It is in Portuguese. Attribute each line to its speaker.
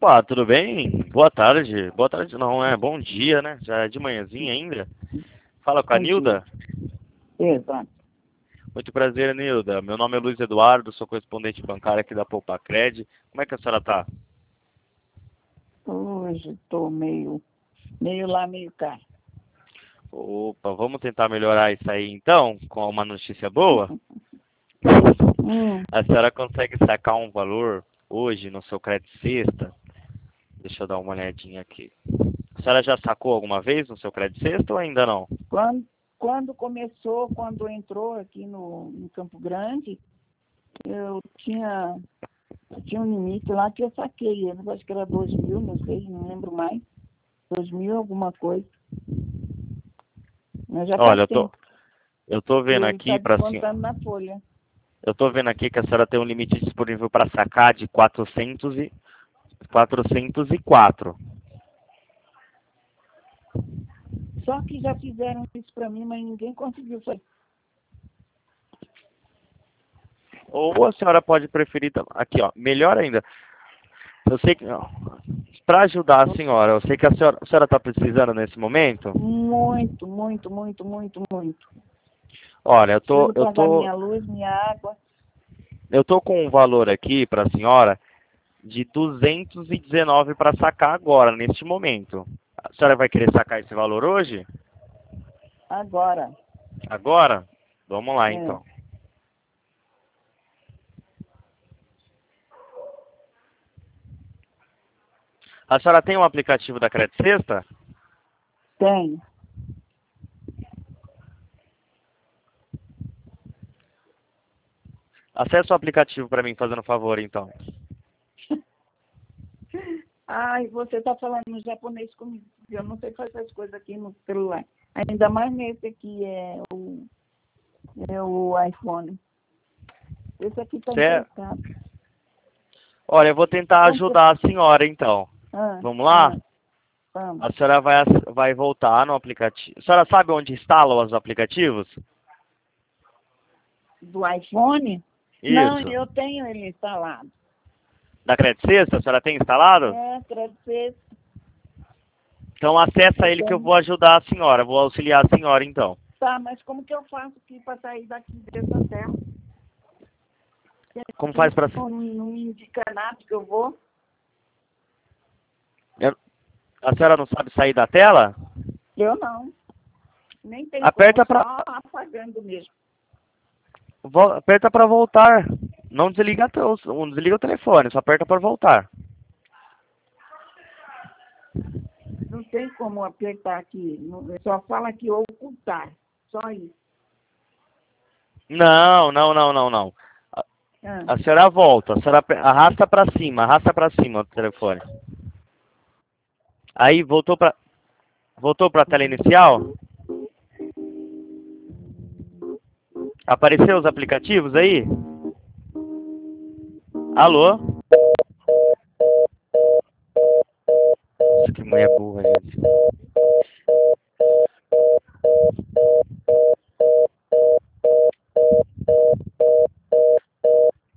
Speaker 1: Opa, tudo bem? Boa tarde. Boa tarde não, bom dia, né? Já é de manhãzinha ainda. Fala com a
Speaker 2: Bom dia.
Speaker 1: Nilda.
Speaker 2: Exato.
Speaker 1: Muito prazer, Nilda. Meu nome é Luiz Eduardo, sou correspondente bancário aqui da Poupacred. Como é que a senhora tá?
Speaker 2: Hoje estou meio lá, meio cá.
Speaker 1: Opa, vamos tentar melhorar isso aí então, com uma notícia boa? A senhora consegue sacar um valor hoje no seu crédito sexta? Deixa eu dar uma olhadinha aqui. A senhora já sacou alguma vez no seu crédito sexta ou ainda não?
Speaker 2: Quando entrou aqui no Campo Grande, eu tinha um limite lá que eu saquei. Eu acho que era 2.000, não sei, não lembro mais. 2.000 alguma coisa. Mas já
Speaker 1: Olha,
Speaker 2: faz tempo.
Speaker 1: eu tô
Speaker 2: E
Speaker 1: vendo
Speaker 2: ele está
Speaker 1: aqui para senhora.
Speaker 2: descontando na folha.
Speaker 1: Eu tô vendo aqui que a senhora tem um limite disponível para sacar de 404.
Speaker 2: Só que já fizeram isso para mim, mas ninguém conseguiu fazer.
Speaker 1: Ou a senhora pode preferir aqui, ó, melhor ainda. Eu sei que para ajudar a senhora, eu sei que a senhora está precisando nesse momento.
Speaker 2: Muito, muito, muito, muito, muito.
Speaker 1: Olha,
Speaker 2: Preciso pagar minha luz, minha água.
Speaker 1: eu tô com um valor aqui para a senhora de 219 para sacar agora, neste momento. A senhora vai querer sacar esse valor hoje?
Speaker 2: Agora.
Speaker 1: Agora? Vamos lá,
Speaker 2: É.
Speaker 1: então. A senhora tem um aplicativo da Crédito Sexta?
Speaker 2: Tem.
Speaker 1: Acesse o aplicativo para mim, fazendo favor, então.
Speaker 2: Ai, você está falando japonês comigo. Eu não sei fazer as coisas aqui no celular. Ainda mais nesse aqui é o iPhone. Esse aqui está
Speaker 1: Cê...
Speaker 2: emprestado.
Speaker 1: Olha, eu vou tentar
Speaker 2: Como que eu...
Speaker 1: ajudar a senhora, então. Vamos lá?
Speaker 2: Vamos.
Speaker 1: A senhora vai voltar no aplicativo. A senhora sabe onde instalam os aplicativos?
Speaker 2: Do iPhone? Não,
Speaker 1: Isso.
Speaker 2: eu tenho ele instalado.
Speaker 1: Da Crédito Sexta, a senhora tem instalado?
Speaker 2: Crédito.
Speaker 1: Então acessa
Speaker 2: Eu
Speaker 1: ele que eu
Speaker 2: tenho.
Speaker 1: vou ajudar a senhora, vou auxiliar a senhora, então.
Speaker 2: Tá, mas como que eu faço aqui para sair daqui dessa tela?
Speaker 1: Como
Speaker 2: Aqui
Speaker 1: faz para...
Speaker 2: não me indica nada que eu vou.
Speaker 1: A senhora não sabe sair da tela?
Speaker 2: Eu não. Nem tem como,
Speaker 1: Aperta para
Speaker 2: só apagando mesmo.
Speaker 1: aperta para voltar. Não desliga, não desliga o telefone, só aperta para voltar.
Speaker 2: Não tem como apertar aqui. Só fala aqui ocultar. Só isso.
Speaker 1: Não, não, não, não, não. A senhora volta, a senhora arrasta para cima o telefone. Aí voltou para a tela inicial? Apareceu os aplicativos aí? Alô? Nossa, que mulher burra, gente.